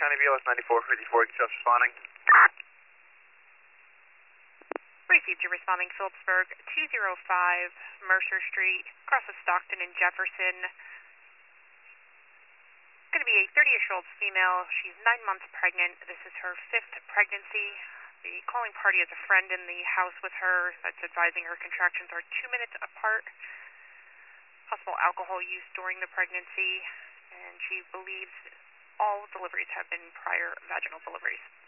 County BLS 9454, just responding. Received you responding Phillipsburg 205 Mercer Street, across of Stockton and Jefferson. Going to be a 30-ish-old female. She's 9 months pregnant. This is her 5th pregnancy. The calling party is a friend in the house with her that's advising her contractions are 2 minutes apart. Possible alcohol use during the pregnancy, and she believes all deliveries have been prior vaginal deliveries.